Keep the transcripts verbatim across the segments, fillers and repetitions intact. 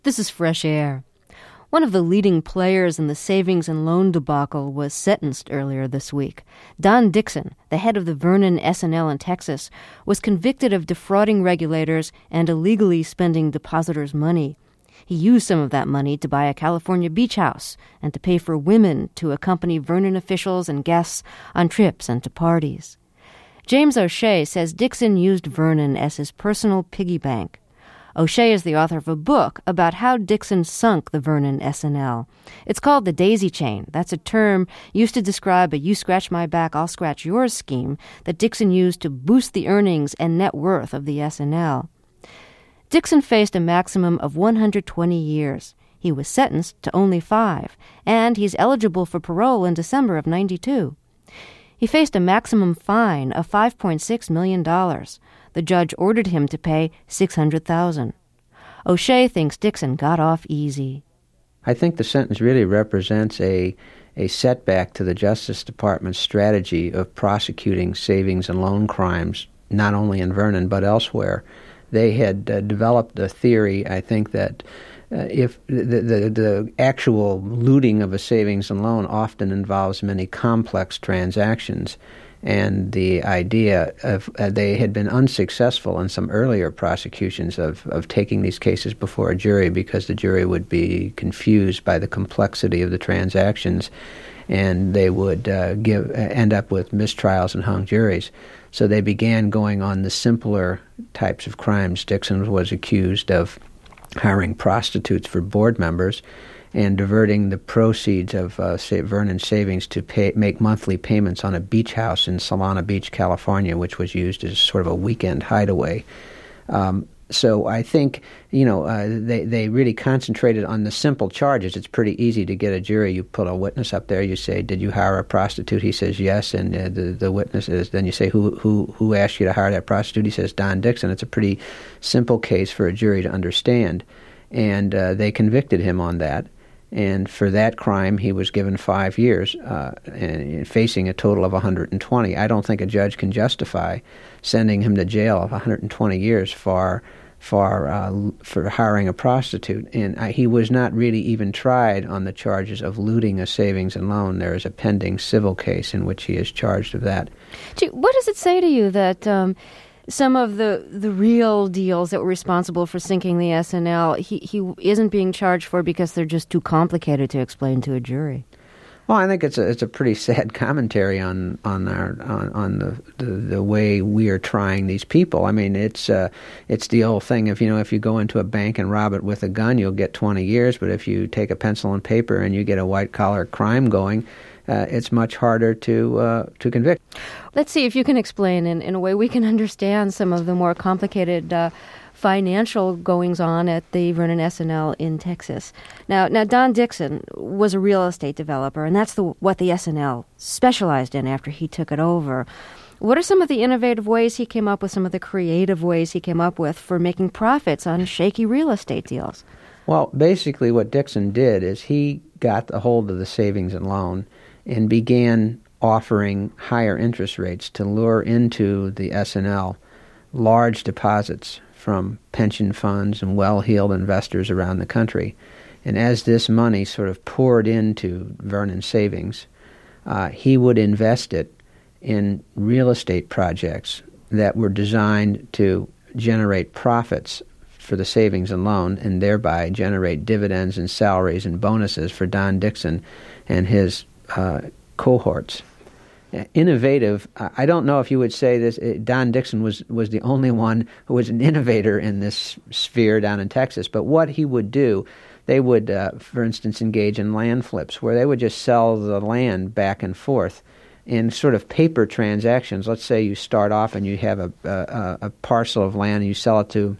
This is Fresh Air. One of the leading players in the savings and loan debacle was sentenced earlier this week. Don Dixon, the head of the Vernon S and L in Texas, was convicted of defrauding regulators and illegally spending depositors' money. He used some of that money to buy a California beach house and to pay for women to accompany Vernon officials and guests on trips and to parties. James O'Shea says Dixon used Vernon as his personal piggy bank. O'Shea is the author of a book about how Dixon sunk the Vernon S and L. It's called the daisy chain. That's a term used to describe a you scratch my back, I'll scratch yours scheme that Dixon used to boost the earnings and net worth of the S and L. Dixon faced a maximum of one hundred twenty years. He was sentenced to only five, and he's eligible for parole in December of ninety-two. He faced a maximum fine of five point six million dollars. The judge ordered him to pay six hundred thousand dollars. O'Shea thinks Dixon got off easy. I think the sentence really represents a a setback to the Justice Department's strategy of prosecuting savings and loan crimes, not only in Vernon but elsewhere. They had uh, developed a theory, I think, that uh, if the, the the actual looting of a savings and loan often involves many complex transactions. And the idea of uh, they had been unsuccessful in some earlier prosecutions of, of taking these cases before a jury because the jury would be confused by the complexity of the transactions, and they would uh, give end up with mistrials and hung juries. So they began going on the simpler types of crimes. Dixon was accused of hiring prostitutes for board members and diverting the proceeds of uh, say, Vernon savings to pay, make monthly payments on a beach house in Solana Beach, California, which was used as sort of a weekend hideaway. Um, so I think, you know, uh, they, they really concentrated on the simple charges. It's pretty easy to get a jury. You put a witness up there. You say, did you hire a prostitute? He says, yes. And uh, the, the witness is, then you say, who, who, who asked you to hire that prostitute? He says, Don Dixon. It's a pretty simple case for a jury to understand. And uh, they convicted him on that. And for that crime, he was given five years, uh, and facing a total of one hundred twenty. I don't think a judge can justify sending him to jail of one hundred twenty years for for uh, for hiring a prostitute. And uh, he was not really even tried on the charges of looting a savings and loan. There is a pending civil case in which he is charged of that. Gee, what does it say to you that Um some of the, the real deals that were responsible for sinking the S and L, he, he isn't being charged for because they're just too complicated to explain to a jury? Well, I think it's a it's a pretty sad commentary on on our on, on the, the the way we are trying these people. I mean, it's uh, it's the old thing of, you know, if you go into a bank and rob it with a gun, you'll get twenty years. But if you take a pencil and paper and you get a white collar crime going, uh, it's much harder to uh, to convict. Let's see if you can explain in, in a way we can understand some of the more complicated uh, financial goings-on at the Vernon S and L in Texas. Now, now Don Dixon was a real estate developer, and that's the, what the S and L specialized in after he took it over. What are some of the innovative ways he came up with, some of the creative ways he came up with for making profits on shaky real estate deals? Well, basically what Dixon did is he got a hold of the savings and loan and began offering higher interest rates to lure into the S and L large deposits from pension funds and well-heeled investors around the country. And as this money sort of poured into Vernon Savings, uh, he would invest it in real estate projects that were designed to generate profits for the savings and loan and thereby generate dividends and salaries and bonuses for Don Dixon and his uh, cohorts. Innovative, I don't know if you would say this, Don Dixon was, was the only one who was an innovator in this sphere down in Texas, but what he would do, they would, uh, for instance, engage in land flips, where they would just sell the land back and forth in sort of paper transactions. Let's say you start off and you have a, a, a parcel of land and you sell it to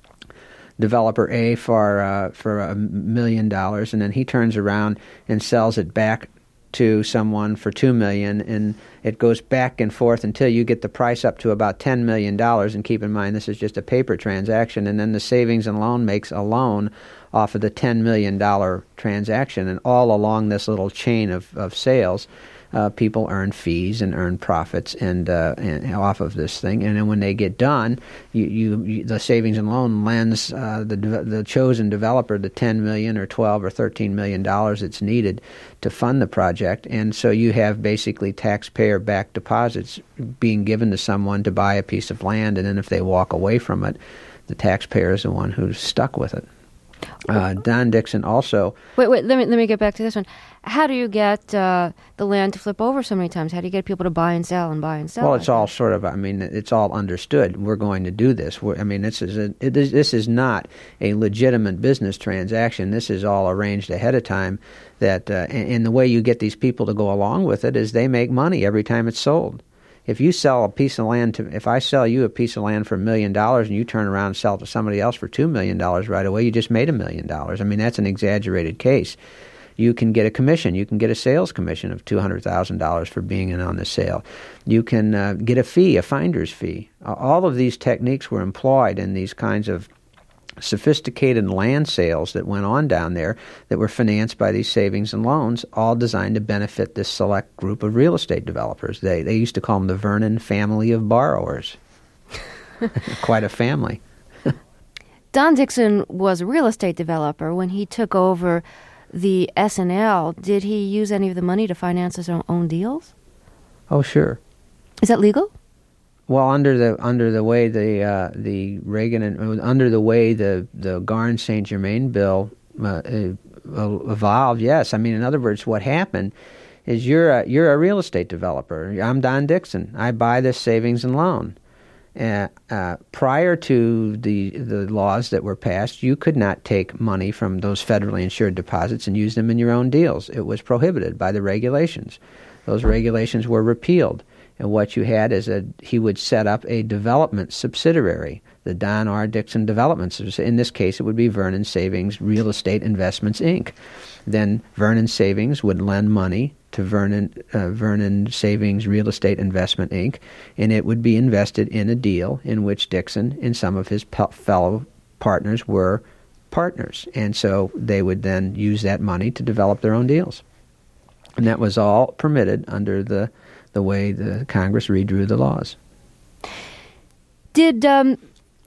developer A for uh, for a million dollars, and then he turns around and sells it back to someone for two million dollars, and it goes back and forth until you get the price up to about ten million dollars. And keep in mind, this is just a paper transaction, and then the savings and loan makes a loan off of the ten million dollars transaction, and all along this little chain of, of sales, uh, people earn fees and earn profits and, uh, and off of this thing. And then when they get done, you, you, you the savings and loan lends uh, the the chosen developer the ten million dollars or twelve or thirteen million dollars that's needed to fund the project. And so you have basically taxpayer-backed deposits being given to someone to buy a piece of land, and then if they walk away from it, the taxpayer is the one who's stuck with it. Uh, Don Dixon also... Wait, wait, let me let me get back to this one. How do you get uh, the land to flip over so many times? How do you get people to buy and sell and buy and sell? Well, like it's all that? sort of, I mean, it's all understood. We're going to do this. We're, I mean, this is, a, it is this is not a legitimate business transaction. This is all arranged ahead of time. That uh, and, and the way you get these people to go along with it is they make money every time it's sold. If you sell a piece of land to, if I sell you a piece of land for a million dollars and you turn around and sell it to somebody else for two million dollars right away, you just made a million dollars. I mean, that's an exaggerated case. You can get a commission. You can get a sales commission of two hundred thousand dollars for being in on the sale. You can uh, get a fee, a finder's fee. Uh, all of these techniques were employed in these kinds of sophisticated land sales that went on down there that were financed by these savings and loans, all designed to benefit this select group of real estate developers. They they used to call them the Vernon family of borrowers. Quite a family. Don Dixon was a real estate developer. When he took over the S N L, did he use any of the money to finance his own, own deals? Oh, sure. Is that legal? Well, under the under the way the uh, the Reagan and under the way the the Garn Saint Germain bill uh, evolved, yes. I mean, in other words, what happened is you're a, you're a real estate developer. I'm Don Dixon. I buy this savings and loan. Uh, uh, prior to the the laws that were passed, you could not take money from those federally insured deposits and use them in your own deals. It was prohibited by the regulations. Those regulations were repealed. And what you had is a he would set up a development subsidiary, the Don R. Dixon Developments. In this case, it would be Vernon Savings Real Estate Investments, Incorporated. Then Vernon Savings would lend money to Vernon uh, Vernon Savings Real Estate Investment, Incorporated, and it would be invested in a deal in which Dixon and some of his pe- fellow partners were partners. And so they would then use that money to develop their own deals. And that was all permitted under the the way the Congress redrew the laws. Did um,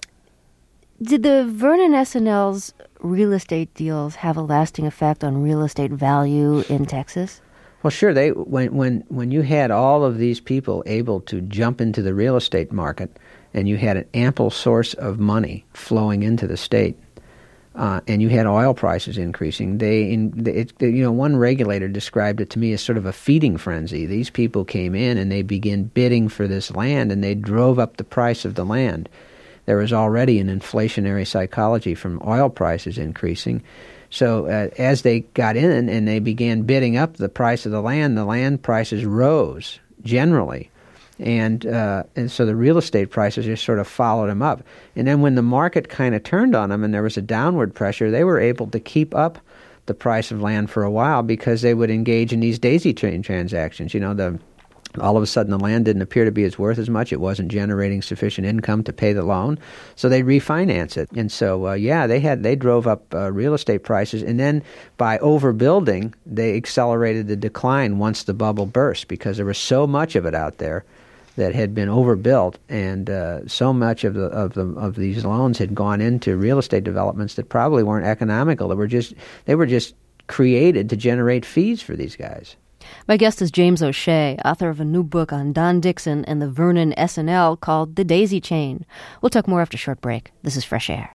did the Vernon S N L's real estate deals have a lasting effect on real estate value in Texas? Well, sure. They when when when you had all of these people able to jump into the real estate market, and you had an ample source of money flowing into the state, Uh, and you had oil prices increasing. They, in, it, you know, one regulator described it to me as sort of a feeding frenzy. These people came in and they began bidding for this land, and they drove up the price of the land. There was already an inflationary psychology from oil prices increasing. So uh, as they got in and they began bidding up the price of the land, the land prices rose generally. And uh, and so the real estate prices just sort of followed them up. And then when the market kind of turned on them and there was a downward pressure, they were able to keep up the price of land for a while because they would engage in these daisy chain transactions. You know, the all of a sudden the land didn't appear to be as worth as much. It wasn't generating sufficient income to pay the loan, so they refinance it. And so, uh, yeah, they had they drove up uh, real estate prices. And then by overbuilding, they accelerated the decline once the bubble burst because there was so much of it out there that had been overbuilt, and uh, so much of the of the of these loans had gone into real estate developments that probably weren't economical. They were just they were just created to generate fees for these guys. My guest is James O'Shea, author of a new book on Don Dixon and the Vernon S N L called The Daisy Chain. We'll talk more after a short break. This is Fresh Air.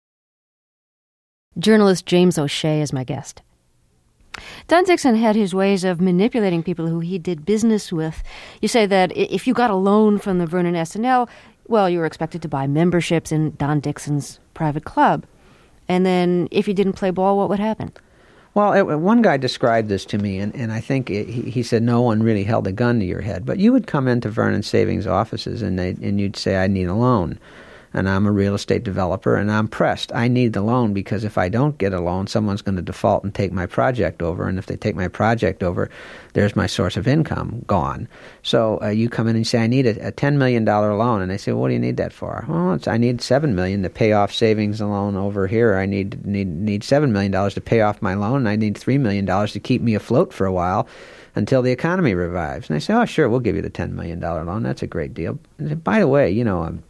Journalist James O'Shea is my guest. Don Dixon had his ways of manipulating people who he did business with. You say that if you got a loan from the Vernon S N L, well, you were expected to buy memberships in Don Dixon's private club. And then if you didn't play ball, what would happen? Well, it, one guy described this to me, and, and I think it, he, he said no one really held a gun to your head. But you would come into Vernon Savings offices, and they, and you'd say, I need a loan. and I'm a real estate developer, and I'm pressed. I need the loan because if I don't get a loan, someone's going to default and take my project over, and if they take my project over, there's my source of income gone. So uh, you come in and you say, I need a, a ten million dollars loan, and they say, well, what do you need that for? Well, it's, I need seven million dollars to pay off savings and loan over here. I need need need seven million dollars to pay off my loan, and I need three million dollars to keep me afloat for a while until the economy revives. And I say, oh, sure, we'll give you the ten million dollars loan. That's a great deal. And by the way, you know, um,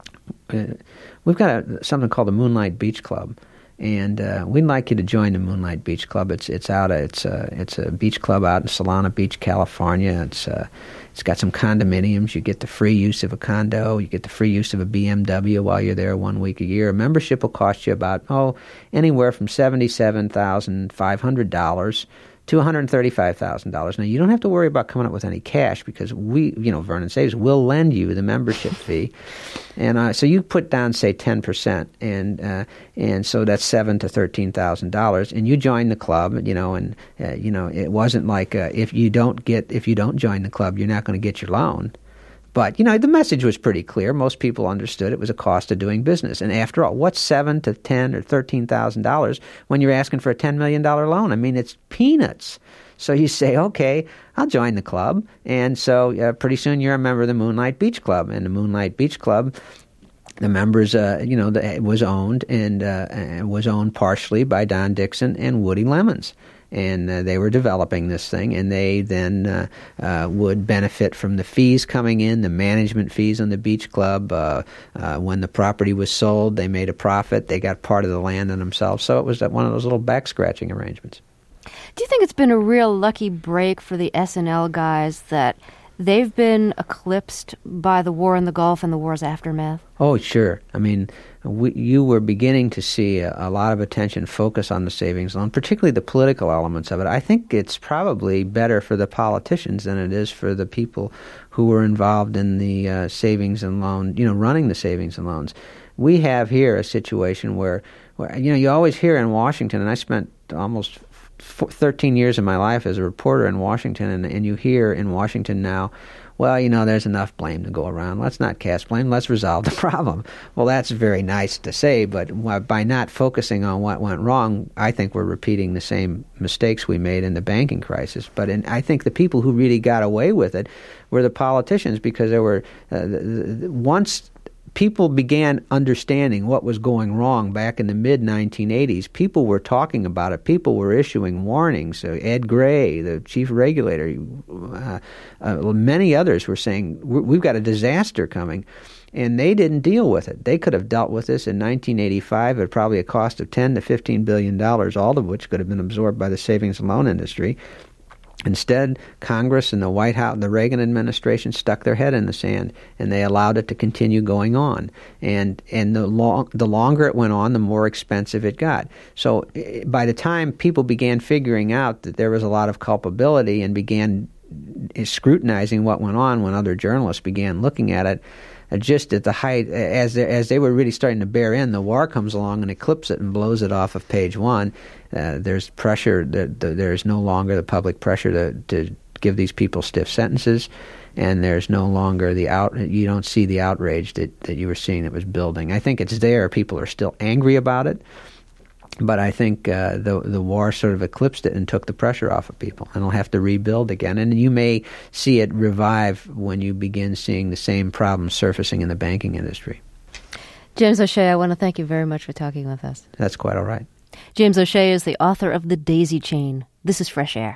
uh, we've got a, something called the Moonlight Beach Club, and uh, we'd like you to join the Moonlight Beach Club. It's it's out. It's a it's a beach club out in Solana Beach, California. It's uh, it's got some condominiums. You get the free use of a condo. You get the free use of a B M W while you're there one week a year. A membership will cost you about oh anywhere from seventy-seven thousand five hundred dollars to one hundred thirty-five thousand dollars. Now, you don't have to worry about coming up with any cash because we, you know, Vernon Saves, will lend you the membership fee. And uh, so you put down, say, ten percent, and uh, and so that's seven thousand to thirteen thousand dollars, and you join the club, you know, and, uh, you know, it wasn't like uh, if you don't get, if you don't join the club, you're not going to get your loan. But, you know, the message was pretty clear. Most people understood it was a cost of doing business. And after all, what's seven to ten or thirteen thousand dollars when you're asking for a ten million dollars loan? I mean, it's peanuts. So you say, okay, I'll join the club. And so uh, pretty soon you're a member of the Moonlight Beach Club. And the Moonlight Beach Club, the members, uh, you know, the, it was owned and uh, was owned partially by Don Dixon and Woody Lemons. And uh, they were developing this thing, and they then uh, uh, would benefit from the fees coming in, the management fees on the beach club. Uh, uh, when the property was sold, they made a profit. They got part of the land on themselves. So it was one of those little back-scratching arrangements. Do you think it's been a real lucky break for the S N L guys that they've been eclipsed by the war in the Gulf and the war's aftermath? Oh, sure. I mean, we, you were beginning to see a, a lot of attention focus on the savings loan, particularly the political elements of it. I think it's probably better for the politicians than it is for the people who were involved in the uh, savings and loan, you know, running the savings and loans. We have here a situation where, where, you know, you always hear in Washington, and I spent almost thirteen years of my life as a reporter in Washington, and, and you hear in Washington now, well, you know, there's enough blame to go around. Let's not cast blame. Let's resolve the problem. Well, that's very nice to say, but by not focusing on what went wrong, I think we're repeating the same mistakes we made in the banking crisis. But in, I think the people who really got away with it were the politicians, because there were uh, the, the, once people began understanding what was going wrong back in the mid nineteen eighties. People were talking about it. People were issuing warnings. Uh, Ed Gray, the chief regulator, uh, uh, many others were saying, we've got a disaster coming. And they didn't deal with it. They could have dealt with this in nineteen eighty-five at probably a cost of ten to fifteen billion dollars, all of which could have been absorbed by the savings and loan industry. Instead, Congress and the White House, the Reagan administration, stuck their head in the sand, and they allowed it to continue going on. And and the long, the longer it went on, the more expensive it got. So by the time people began figuring out that there was a lot of culpability and began scrutinizing what went on, when other journalists began looking at it, just at the height, as they, as they were really starting to bear in, the war comes along and eclipses it and blows it off of page one. Uh, there's pressure. The, the, there's no longer the public pressure to, to give these people stiff sentences, and there's no longer the out. You don't see the outrage that, that you were seeing that was building. I think it's there. People are still angry about it, but I think uh, the the war sort of eclipsed it and took the pressure off of people, and it'll have to rebuild again. And you may see it revive when you begin seeing the same problems surfacing in the banking industry. James O'Shea, I want to thank you very much for talking with us. That's quite all right. James O'Shea is the author of The Daisy Chain. This is Fresh Air.